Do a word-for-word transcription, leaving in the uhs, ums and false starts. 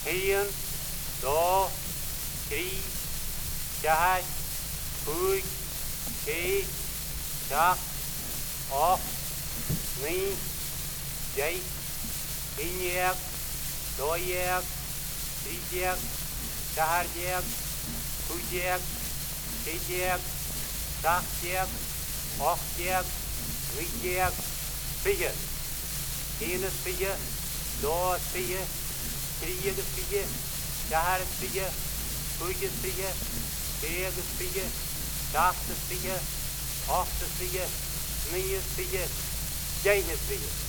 Hien, do, tri, chahai, pui, chi, chak, ok, ni, jay, inyak, doyak, trijak, chaharjak, pujak, chijak, sakjak, okjak, wijak, spije. Hien spije, do spije, tri spije, chahar spije, puj spije, cheg spije, chak spije, ok spije, ni spije, jay spije.